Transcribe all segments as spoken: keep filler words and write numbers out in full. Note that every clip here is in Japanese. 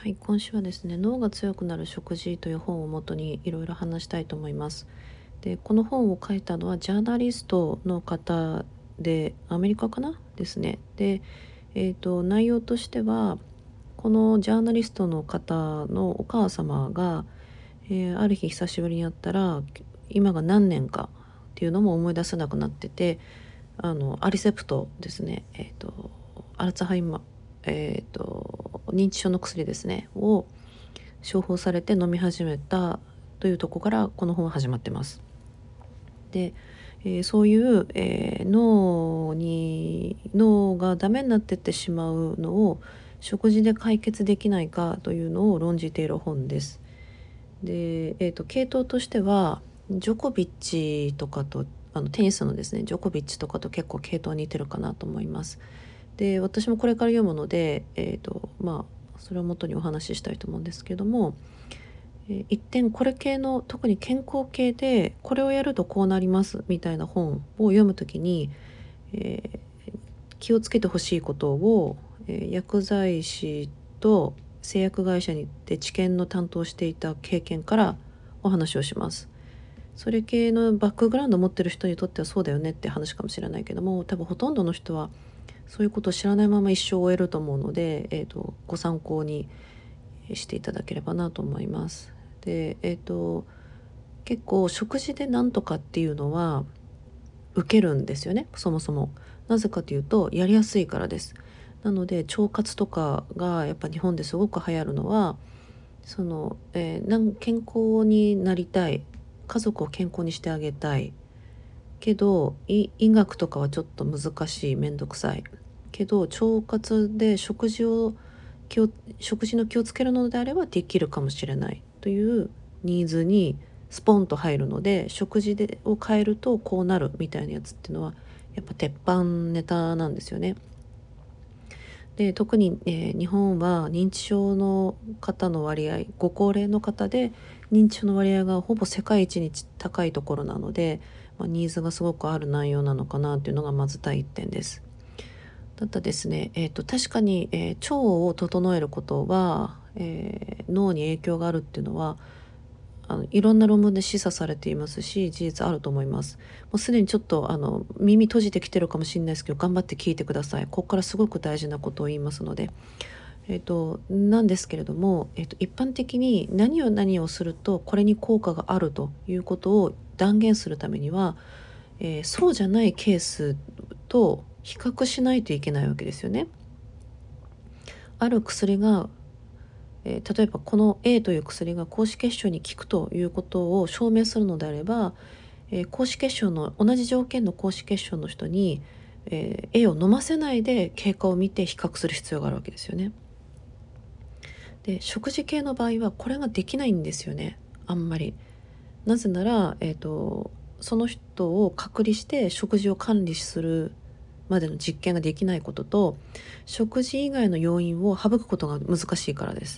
はい、今週はですね、脳が強くなる食事という本をもとにいろいろ話したいと思います。で、この本を書いたのはジャーナリストの方で、アメリカかなですね。で、えっと、内容としては、このジャーナリストの方のお母様が、えーある日久しぶりに会ったら、今が何年かっていうのも思い出せなくなってて、あの、アリセプトですね、えっと、アルツハイマー、えっと、認知症の薬ですね、を処方されて飲み始めたというところからこの本は始まってます。で、えーそういう、えー脳に脳がダメになってってしまうのを食事で解決できないかというのを論じている本です。で、えーと、系統としてはジョコビッチとかとあのテニスのですねジョコビッチとかと結構系統似てるかなと思います。で、私もこれから読むので、えーとまあそれをもとにお話ししたいと思うんですけども、えー一点これ系の特に健康系でこれをやるとこうなりますみたいな本を読むときに、えー気をつけてほしいことを、えー薬剤師と製薬会社にで治験の担当していた経験からお話をします。それ系のバックグラウンドを持ってる人にとってはそうだよねって話かもしれないけども、多分ほとんどの人はそういうことを知らないまま一生を終えると思うので、えーと、ご参考にしていただければなと思います。で、えーと、結構食事でなんとかっていうのは受けるんですよね、そもそも。なぜかというとやりやすいからです。なので腸活とかがやっぱ日本ですごく流行るのはその、えーなん健康になりたい、家族を健康にしてあげたいけどい医学とかはちょっと難しい、めんどくさいけど腸活で食事を気を食事の気をつけるのであればできるかもしれないというニーズにスポンと入るので、食事でを変えるとこうなるみたいなやつっていうのはやっぱ鉄板ネタなんですよね。で、特に、えー日本は認知症の方の割合、ご高齢の方で認知症の割合がほぼ世界一に高いところなので、まあ、ニーズがすごくある内容なのかなというのがまず第一点です。だったですね、えーと、確かに、えー腸を整えることは、えー脳に影響があるっていうのはあのいろんな論文で示唆されていますし、事実あると思います。もうすでにちょっとあの耳閉じてきてるかもしれないですけど、頑張って聞いてください。ここからすごく大事なことを言いますので。えっと、なんですけれども、えっと、一般的に何を何をするとこれに効果があるということを断言するためには、えーそうじゃないケースと比較しないといけないわけですよね。ある薬が、えー例えばこの A という薬が高脂血症に効くということを証明するのであれば、えー高脂血症の同じ条件の高脂血症の人に、えー A を飲ませないで経過を見て比較する必要があるわけですよね。で、食事系の場合はこれができないんですよね、あんまり。なぜなら、えーと、その人を隔離して食事を管理するまでの実験ができないことと、食事以外の要因を省くことが難しいからです。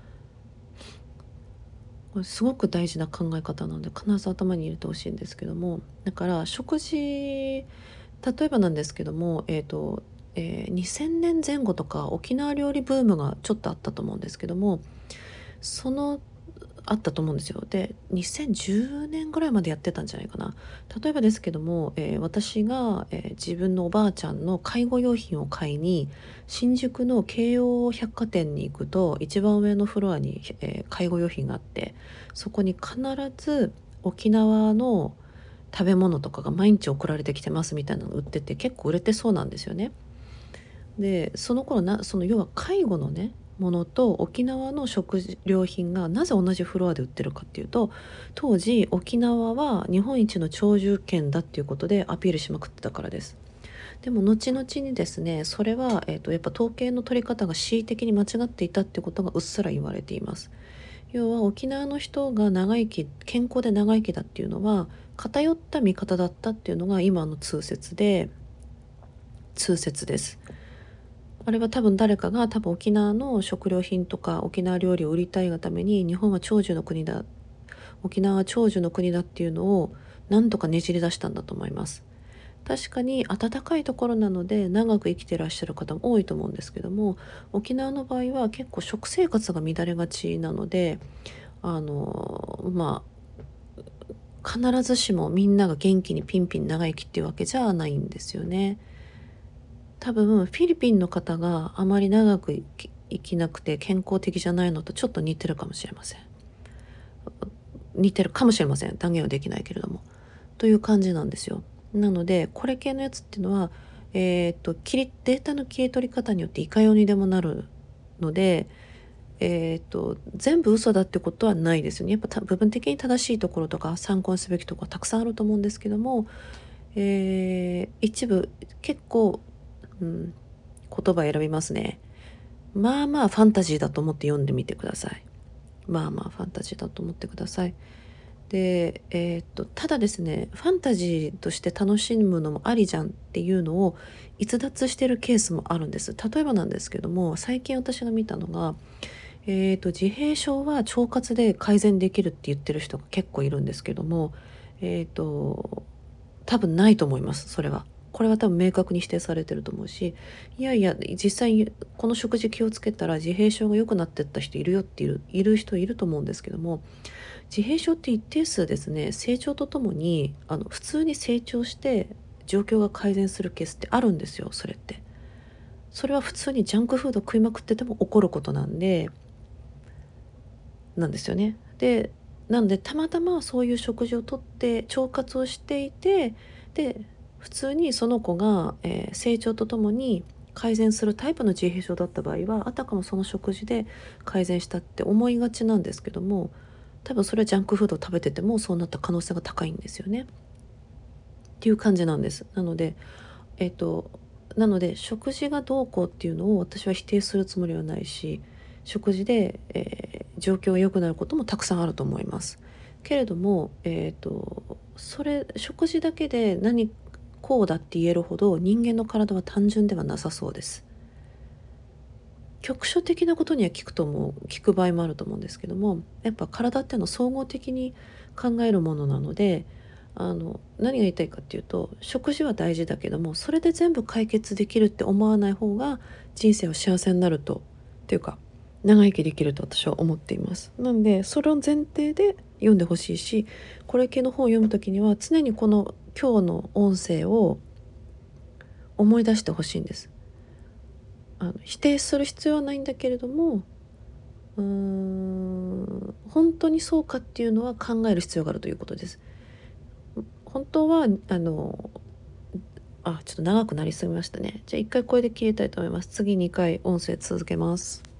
これすごく大事な考え方なので必ず頭に入れてほしいんですけども、だから食事、例えばなんですけども、えーとえーにせんねんぜん後とか沖縄料理ブームがちょっとあったと思うんですけども、そのあったと思うんですよ。で、にせんじゅうねんぐらいまでやってたんじゃないかな。例えばですけども、えー私が、えー自分のおばあちゃんの介護用品を買いに新宿の京葉百貨店に行くと一番上のフロアに、えー介護用品があって、そこに必ず沖縄の食べ物とかが毎日送られてきてますみたいなの売ってて結構売れてそうなんですよね。で、その頃なその要は介護のねものと沖縄の食料品がなぜ同じフロアで売ってるかっていうと、当時沖縄は日本一の長寿県だっていうことでアピールしまくってたからです。でも後々にですね、それは、えーと、やっぱ統計の取り方が恣意的に間違っていたっていうことがうっすら言われています。要は沖縄の人が長生き健康で長生きだっていうのは偏った見方だったっていうのが今の通説で通説です。あれは多分誰かが多分沖縄の食料品とか沖縄料理を売りたいがために日本は長寿の国だ、沖縄は長寿の国だっていうのを何とかねじり出したんだと思います。 確かに暖かいところなので長く生きてらっしゃる方も多いと思うんですけども、沖縄の場合は結構食生活が乱れがちなので、あのまあ必ずしもみんなが元気にピンピン長生きっていうわけじゃないんですよね。多分フィリピンの方があまり長く生き生きなくて健康的じゃないのとちょっと似てるかもしれません。似てるかもしれません。断言はできないけれども。という感じなんですよ。なので、これ系のやつっていうのは、えーっと、切り、データの切り取り方によっていかようにでもなるので、えーっと、全部嘘だってことはないですよね。やっぱ部分的に正しいところとか参考にすべきところはたくさんあると思うんですけども、えー一部結構、うん、言葉選びますね。まあまあファンタジーだと思って読んでみてください。まあまあファンタジーだと思ってください。で、えーっと、ただですね、ファンタジーとして楽しむのもありじゃんっていうのを逸脱してるケースもあるんです。例えばなんですけども、最近私が見たのが、えーっと、自閉症は腸活で改善できるって言ってる人が結構いるんですけども、えーっと、多分ないと思います、それは。これは多分明確に否定されてると思うし、いやいや、実際にこの食事気をつけたら自閉症が良くなってった人いるよっている、いる人いると思うんですけども、自閉症って一定数ですね、成長とともにあの普通に成長して状況が改善するケースってあるんですよ、それって。それは普通にジャンクフード食いまくってても起こることなんで、なんですよね。で、なのでたまたまそういう食事をとって腸活をしていて、で、普通にその子が、えー成長とともに改善するタイプの自閉症だった場合は、あたかもその食事で改善したって思いがちなんですけども、多分それはジャンクフードを食べててもそうなった可能性が高いんですよね。っていう感じなんです。なので、えっと、なので食事がどうこうっていうのを私は否定するつもりはないし、食事で、えー状況が良くなることもたくさんあると思います。けれども、えっと、それ食事だけで何こうだって言えるほど人間の体は単純ではなさそうです。局所的なことには効くと思う効く場合もあると思うんですけども、やっぱ体っていうのは総合的に考えるものなので、あの何が言いたいかっていうと、食事は大事だけどもそれで全部解決できるって思わない方が人生は幸せになると、っていうか長生きできると私は思っています。なのでそれを前提で読んでほしいし、これ系の本を読むときには常にこの今日の音声を思い出してほしいんです。あの否定する必要はないんだけれども、うーん本当にそうかっていうのは考える必要があるということです。本当はあのあちょっと長くなりすぎましたね。じゃあ一回これで切りたいと思います。次にかい音声続けます。